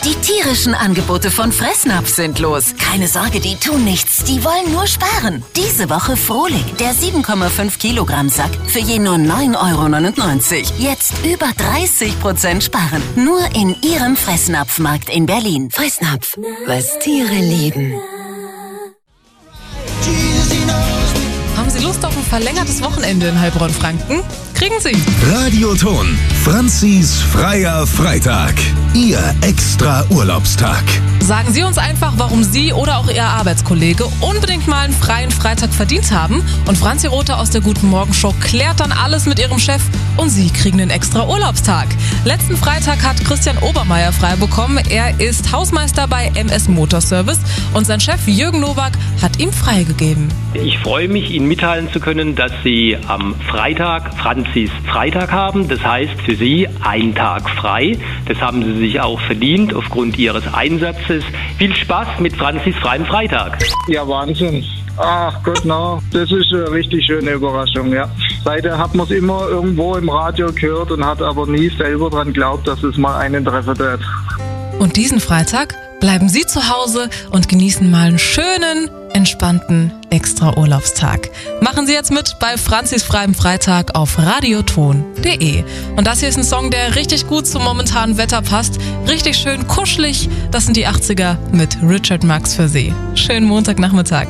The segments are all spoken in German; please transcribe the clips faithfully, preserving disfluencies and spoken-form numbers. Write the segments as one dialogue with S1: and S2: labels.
S1: Die tierischen Angebote von Fressnapf sind los. Keine Sorge, die tun nichts, die wollen nur sparen. Diese Woche Frohlig, der sieben Komma fünf Kilogramm Sack für je nur neun Euro neunundneunzig. Jetzt über dreißig Prozent sparen. Nur in Ihrem Fressnapfmarkt in Berlin. Fressnapf, was Tiere lieben.
S2: Haben Sie Lust auf ein verlängertes Wochenende in Heilbronn-Franken? Kriegen Sie.
S3: Radioton. Franzis freier Freitag. Ihr extra Urlaubstag.
S2: Sagen Sie uns einfach, warum Sie oder auch Ihr Arbeitskollege unbedingt mal einen freien Freitag verdient haben. Und Franzi Rother aus der Guten Morgen Show klärt dann alles mit ihrem Chef und Sie kriegen einen extra Urlaubstag. Letzten Freitag hat Christian Obermeier frei bekommen. Er ist Hausmeister bei M S Motorservice und sein Chef Jürgen Nowak hat ihm freigegeben.
S4: Ich freue mich, Ihnen mitteilen zu können, dass Sie am Freitag Franzis Freitag haben. Das heißt für Sie ein Tag frei. Das haben Sie sich auch verdient aufgrund Ihres Einsatzes. Viel Spaß mit Franzis freiem Freitag.
S5: Ja, Wahnsinn. Ach Gott, no. Das ist eine richtig schöne Überraschung, ja. Seither hat man es immer irgendwo im Radio gehört und hat aber nie selber dran geglaubt, dass es mal einen treffen wird.
S2: Und diesen Freitag bleiben Sie zu Hause und genießen mal einen schönen, entspannten Extra-Urlaubstag. Machen Sie jetzt mit bei Franzis freiem Freitag auf radioton punkt de. Und das hier ist ein Song, der richtig gut zum momentanen Wetter passt. Richtig schön kuschelig. Das sind die achtziger mit Richard Marx für Sie. Schönen Montagnachmittag.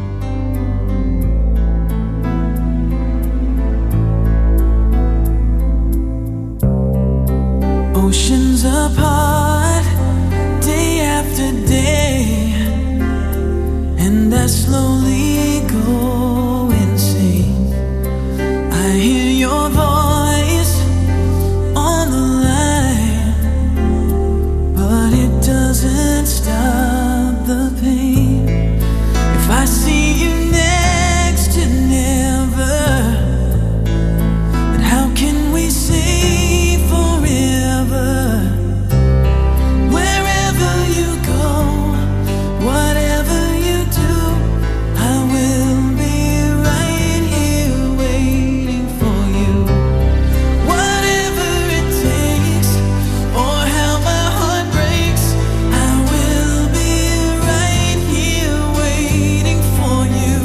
S6: Oceans apart, day after day, and I slowly go insane. I hear your voice on the line, but it doesn't stop the pain. If I see you next to never, then how can we say forever? Wherever you go, whatever you do, I will be right here waiting for you. Whatever it takes, or how my heart breaks, I will be right here waiting for you.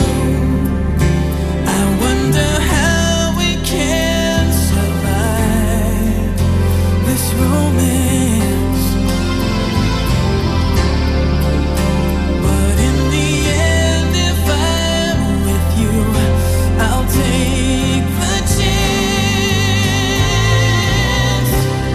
S6: I wonder how we can survive this romance, but in the end, if I'm with you, I'll take the chance.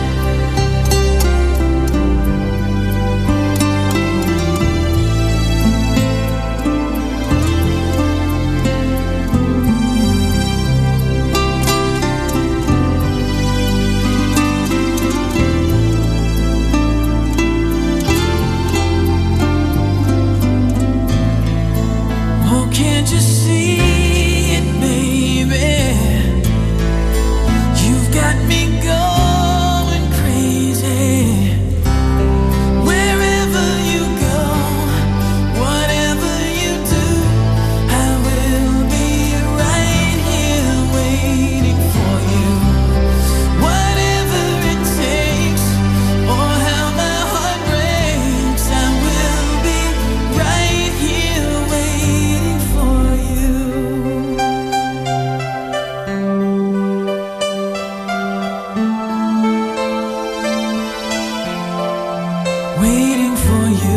S6: Oh, can't you see it, baby? You've got me going crazy. Wherever you go, whatever you do, I will be right here waiting for you. Whatever it takes, or how my heart breaks, I will be right here waiting for you. Waiting for you.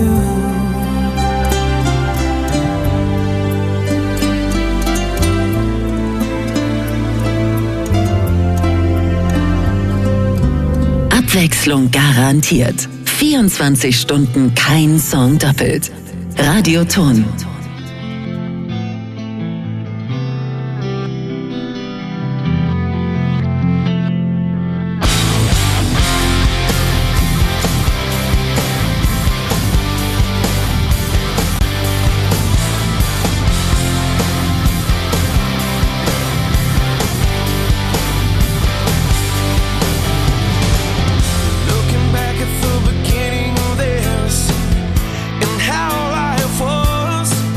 S1: Abwechslung garantiert. vierundzwanzig Stunden kein Song doppelt. Radioton.
S6: Looking back at the beginning of this and how life was.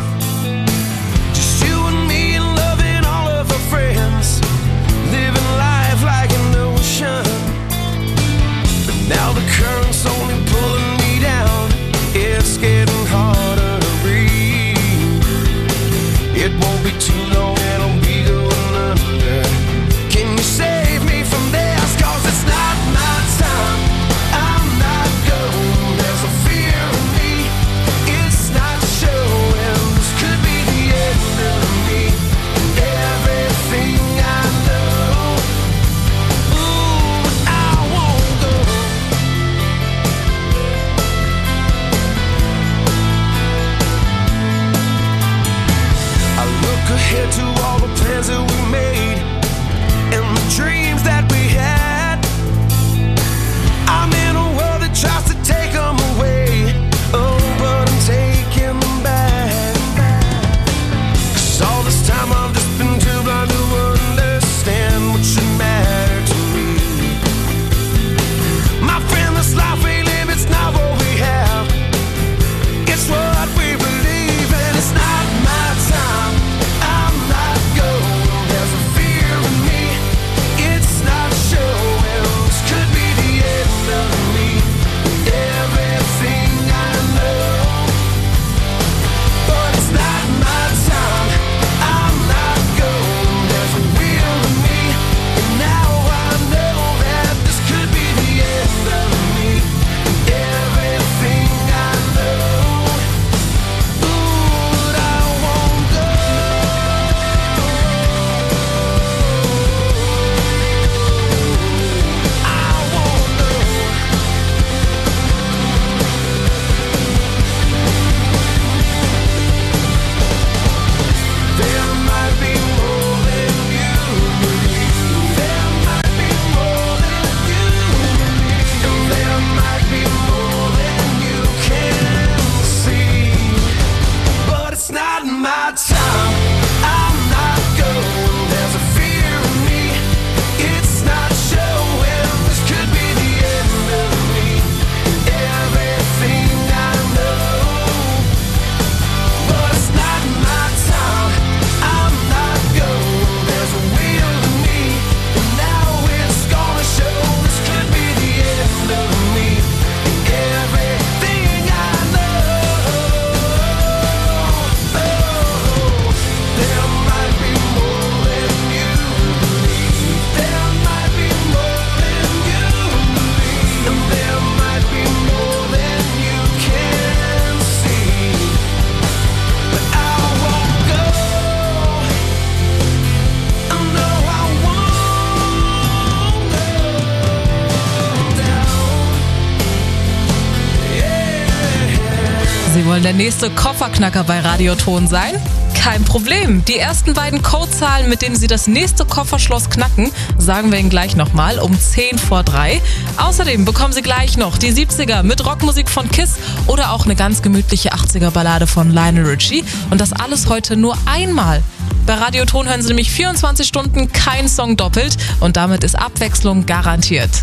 S2: Sie wollen der nächste Kofferknacker bei Radioton sein? Kein Problem. Die ersten beiden Codezahlen, mit denen Sie das nächste Kofferschloss knacken, sagen wir Ihnen gleich nochmal um zehn vor drei. Außerdem bekommen Sie gleich noch die siebziger mit Rockmusik von Kiss oder auch eine ganz gemütliche achtziger-Ballade von Lionel Richie. Und das alles heute nur einmal. Bei Radioton hören Sie nämlich vierundzwanzig Stunden kein Song doppelt und damit ist Abwechslung garantiert.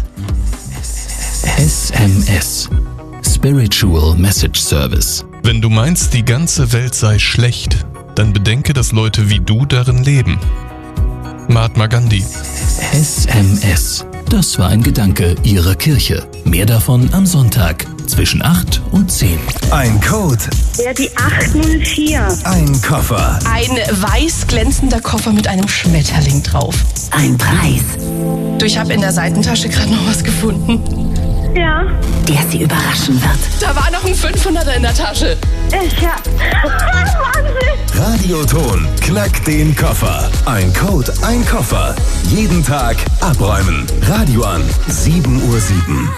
S7: S M S. Spiritual Message Service.
S8: Wenn du meinst, die ganze Welt sei schlecht, dann bedenke, dass Leute wie du darin leben. Mahatma Gandhi.
S7: S M S. Das war ein Gedanke Ihrer Kirche. Mehr davon am Sonntag zwischen acht und zehn.
S3: Ein Code.
S9: Ja, die acht null vier.
S3: Ein Koffer.
S10: Ein weiß glänzender Koffer mit einem Schmetterling drauf.
S1: Ein Preis,
S10: Du, ich habe in der Seitentasche gerade noch was gefunden.
S9: Ja.
S1: der Sie überraschen wird.
S10: Da war noch ein fünfhunderter in der Tasche.
S9: Ich ja. Wahnsinn.
S3: Radioton knackt den Koffer. Ein Code, ein Koffer. Jeden Tag abräumen. Radio an. sieben Uhr sieben.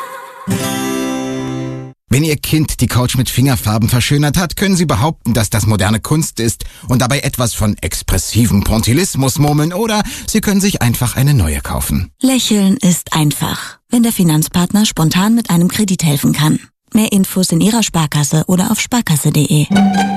S11: Wenn Ihr Kind die Couch mit Fingerfarben verschönert hat, können Sie behaupten, dass das moderne Kunst ist und dabei etwas von expressivem Pointillismus murmeln, oder Sie können sich einfach eine neue kaufen.
S12: Lächeln ist einfach, wenn der Finanzpartner spontan mit einem Kredit helfen kann. Mehr Infos in Ihrer Sparkasse oder auf sparkasse punkt de.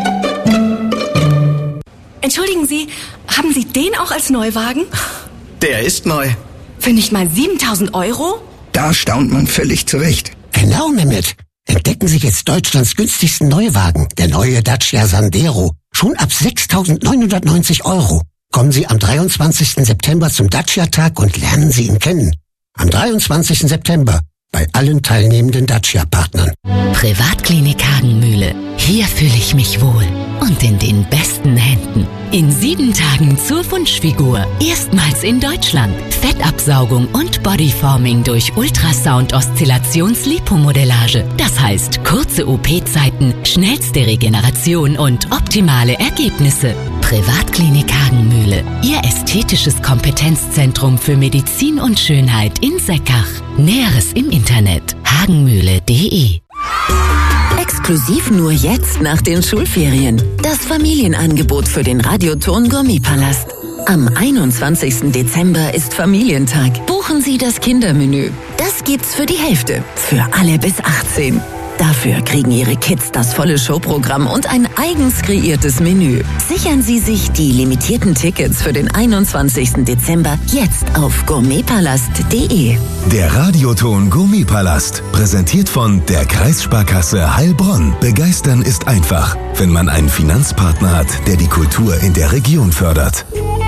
S13: Entschuldigen Sie, haben Sie den auch als Neuwagen?
S14: Der ist neu.
S13: Für nicht mal siebentausend Euro?
S14: Da staunt man völlig zurecht.
S15: Genau, Mehmet. Entdecken Sie jetzt Deutschlands günstigsten Neuwagen, der neue Dacia Sandero. Schon ab sechstausendneunhundertneunzig Euro. Kommen Sie am dreiundzwanzigsten September zum Dacia-Tag und lernen Sie ihn kennen. Am dreiundzwanzigsten September bei allen teilnehmenden Dacia-Partnern.
S16: Privatklinik Hagenmühle. Hier fühle ich mich wohl. Und in den besten Händen. In sieben Tagen zur Wunschfigur. Erstmals in Deutschland. Fettabsaugung und Bodyforming durch Ultrasound-Oszillations-Lipomodellage. Das heißt, kurze O P-Zeiten, schnellste Regeneration und optimale Ergebnisse. Privatklinik Hagenmühle. Ihr ästhetisches Kompetenzzentrum für Medizin und Schönheit in Seckach. Näheres im Internet. hagenmühle punkt de.
S1: Exklusiv nur jetzt nach den Schulferien. Das Familienangebot für den Radioton Gourmetpalast. Am einundzwanzigsten Dezember ist Familientag. Buchen Sie das Kindermenü. Das gibt's für die Hälfte. Für alle bis achtzehn. Dafür kriegen Ihre Kids das volle Showprogramm und ein eigens kreiertes Menü. Sichern Sie sich die limitierten Tickets für den einundzwanzigsten Dezember jetzt auf gourmetpalast punkt de.
S3: Der Radioton Gourmetpalast, präsentiert von der Kreissparkasse Heilbronn. Begeistern ist einfach, wenn man einen Finanzpartner hat, der die Kultur in der Region fördert.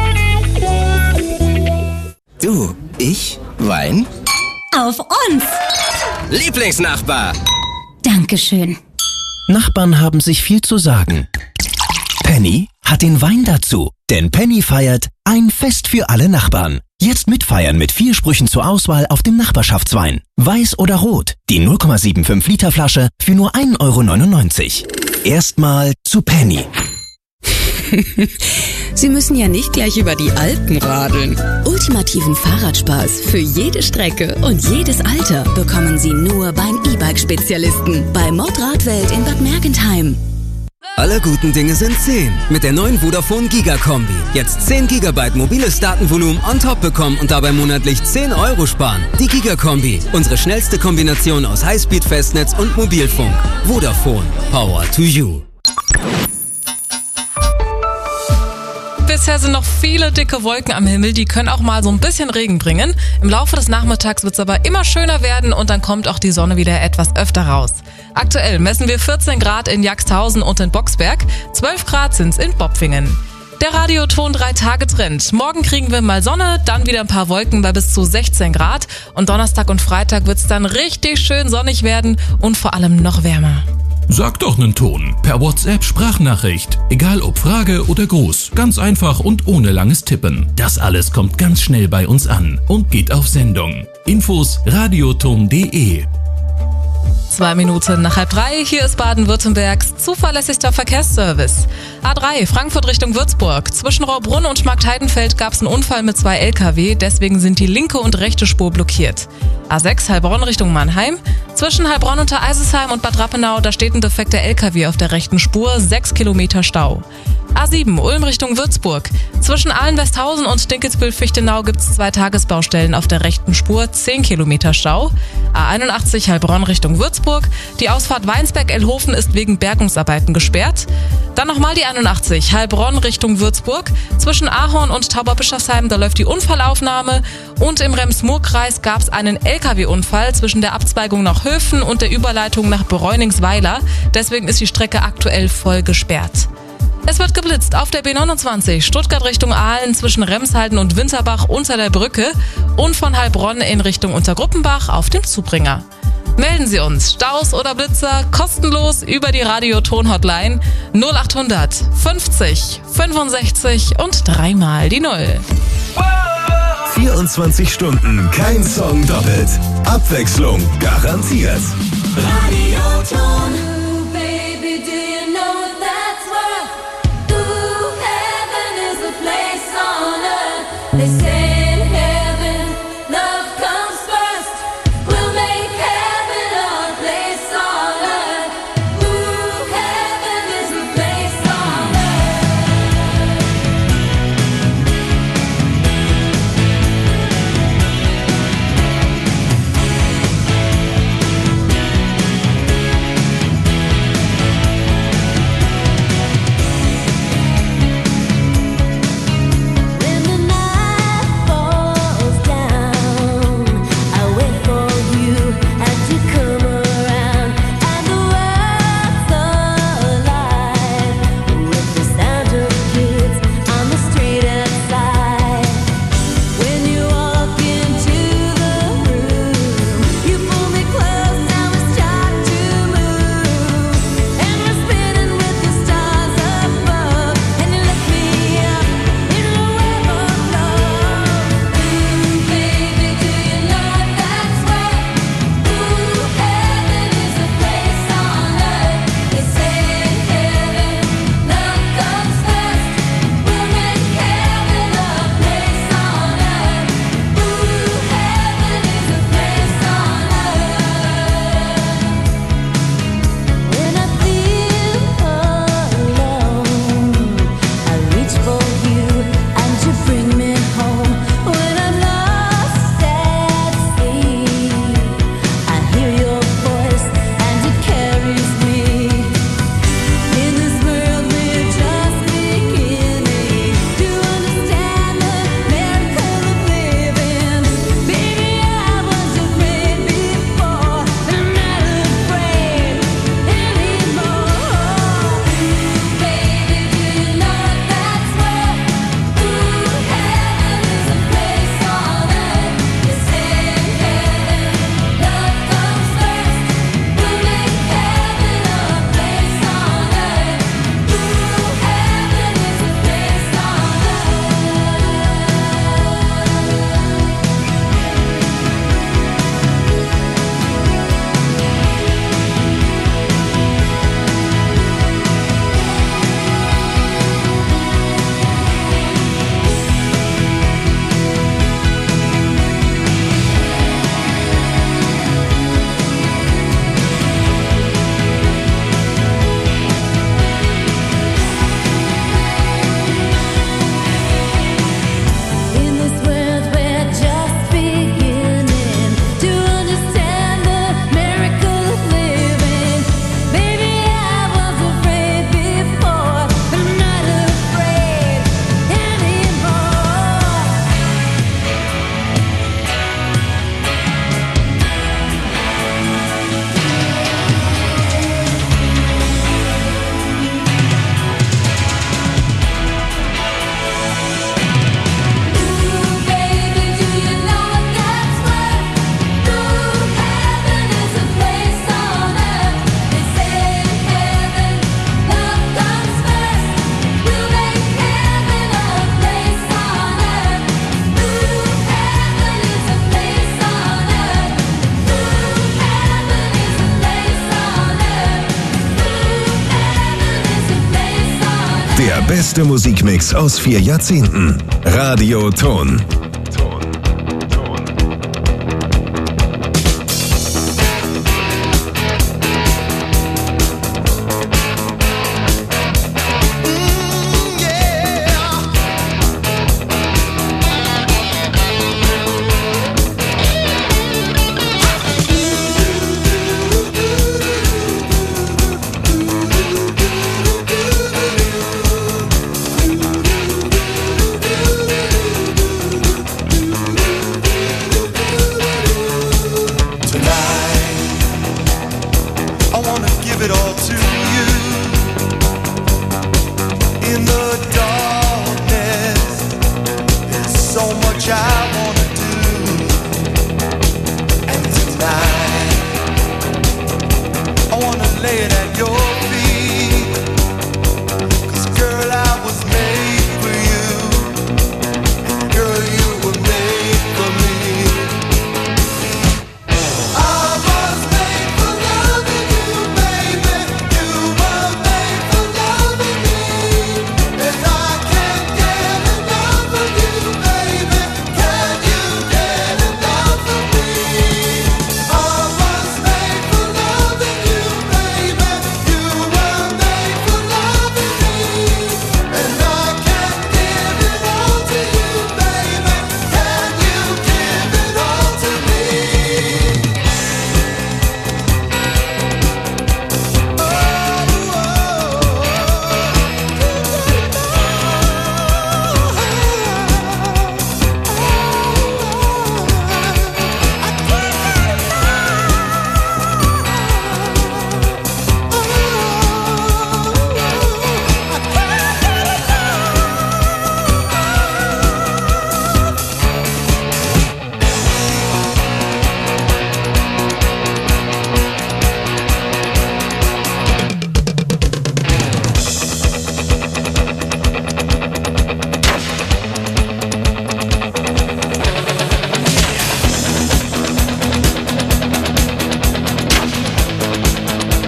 S14: Du, ich, Wein.
S17: Auf uns!
S14: Lieblingsnachbar.
S17: Dankeschön.
S7: Nachbarn haben sich viel zu sagen. Penny hat den Wein dazu, denn Penny feiert ein Fest für alle Nachbarn. Jetzt mitfeiern mit vier Sprüchen zur Auswahl auf dem Nachbarschaftswein. Weiß oder rot, die null Komma fünfundsiebzig Liter Flasche für nur ein Euro neunundneunzig. Erstmal zu Penny.
S18: Sie müssen ja nicht gleich über die Alpen radeln. Ultimativen Fahrradspaß für jede Strecke und jedes Alter bekommen Sie nur beim E-Bike-Spezialisten bei Motorradwelt in Bad Mergentheim.
S19: Alle guten Dinge sind zehn. Mit der neuen Vodafone Giga-Kombi. Jetzt zehn Gigabyte mobiles Datenvolumen on top bekommen und dabei monatlich zehn Euro sparen. Die Giga-Kombi. Unsere schnellste Kombination aus Highspeed-Festnetz und Mobilfunk. Vodafone. Power to you.
S2: Bisher sind noch viele dicke Wolken am Himmel, die können auch mal so ein bisschen Regen bringen. Im Laufe des Nachmittags wird es aber immer schöner werden und dann kommt auch die Sonne wieder etwas öfter raus. Aktuell messen wir vierzehn Grad in Jagsthausen und in Boxberg, zwölf Grad sind's in Bopfingen. Der Radioton drei Tage Trend. Morgen kriegen wir mal Sonne, dann wieder ein paar Wolken bei bis zu sechzehn Grad und Donnerstag und Freitag wird's dann richtig schön sonnig werden und vor allem noch wärmer.
S20: Sag doch nen Ton. Per WhatsApp Sprachnachricht. Egal ob Frage oder Gruß. Ganz einfach und ohne langes Tippen. Das alles kommt ganz schnell bei uns an und geht auf Sendung. Infos radioton punkt de.
S2: Zwei Minuten nach halb drei, hier ist Baden-Württembergs zuverlässigster Verkehrsservice. A drei, Frankfurt Richtung Würzburg. Zwischen Raubrunn und Marktheidenfeld gab es einen Unfall mit zwei L K W, deswegen sind die linke und rechte Spur blockiert. A sechs, Heilbronn Richtung Mannheim. Zwischen Heilbronn unter Eisesheim und Bad Rappenau, da steht ein defekter L K W auf der rechten Spur, sechs Kilometer Stau. A sieben, Ulm Richtung Würzburg. Zwischen Ahlen-Westhausen und Dinkelsbühl-Fichtenau gibt's zwei Tagesbaustellen auf der rechten Spur, zehn Kilometer Stau. A einundachtzig, Heilbronn Richtung Würzburg. Die Ausfahrt Weinsberg-Elhofen ist wegen Bergungsarbeiten gesperrt. Dann nochmal die einundachtzig, Heilbronn Richtung Würzburg. Zwischen Ahorn und Tauberbischofsheim, da läuft die Unfallaufnahme. Und im Rems-Murr-Kreis gab's einen L K W-Unfall zwischen der Abzweigung nach Höfen und der Überleitung nach Bräuningsweiler. Deswegen ist die Strecke aktuell voll gesperrt. Es wird geblitzt auf der B neunundzwanzig, Stuttgart Richtung Aalen zwischen Remshalden und Winterbach unter der Brücke und von Heilbronn in Richtung Untergruppenbach auf dem Zubringer. Melden Sie uns, Staus oder Blitzer, kostenlos über die Radio-Ton-Hotline null achthundert fünfzig fünfundsechzig und dreimal die Null.
S3: vierundzwanzig Stunden, kein Song doppelt. Abwechslung garantiert.
S6: Radioton. They say in heaven, love comes first. We'll make heaven a place on earth. Ooh, heaven is a place on
S3: Der beste Musikmix aus vier Jahrzehnten. Radioton.
S6: wanna give it all to you.